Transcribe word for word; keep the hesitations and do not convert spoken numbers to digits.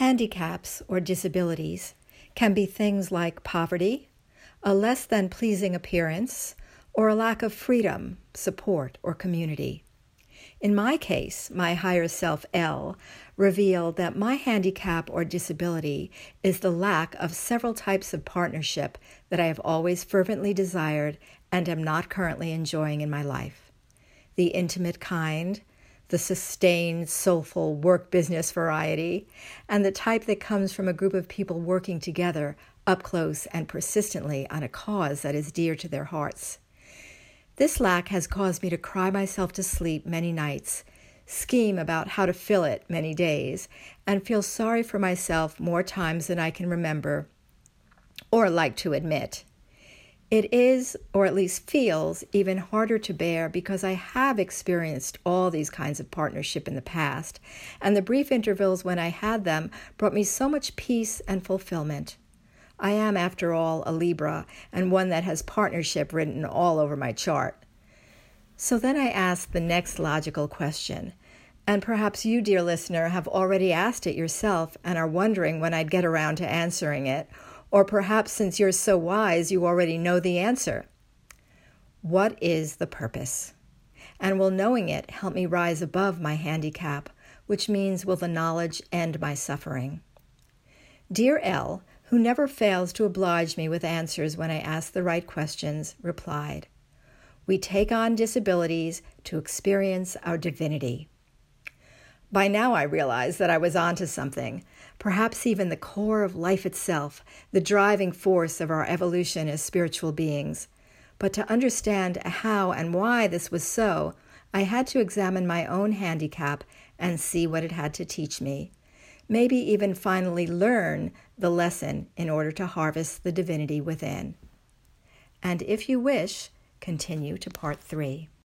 Handicaps or disabilities can be things like poverty, a less than pleasing appearance, or a lack of freedom, support, or community. In my case, my higher self, L, revealed that my handicap or disability is the lack of several types of partnership that I have always fervently desired and am not currently enjoying in my life. The intimate kind, the sustained, soulful work business variety, and the type that comes from a group of people working together up close and persistently on a cause that is dear to their hearts. This lack has caused me to cry myself to sleep many nights, scheme about how to fill it many days, and feel sorry for myself more times than I can remember or like to admit. It is, or at least feels, even harder to bear because I have experienced all these kinds of partnership in the past, and the brief intervals when I had them brought me so much peace and fulfillment. I am, after all, a Libra, and one that has partnership written all over my chart. So then I ask the next logical question, and perhaps you, dear listener, have already asked it yourself and are wondering when I'd get around to answering it, or perhaps since you're so wise, you already know the answer. What is the purpose? And will knowing it help me rise above my handicap, which means will the knowledge end my suffering? Dear L, who never fails to oblige me with answers when I ask the right questions, replied, "We take on disabilities to experience our divinity." By now I realized that I was onto something, perhaps even the core of life itself, the driving force of our evolution as spiritual beings. But to understand how and why this was so, I had to examine my own handicap and see what it had to teach me. Maybe even finally learn the lesson in order to harvest the divinity within. And if you wish, continue to part three.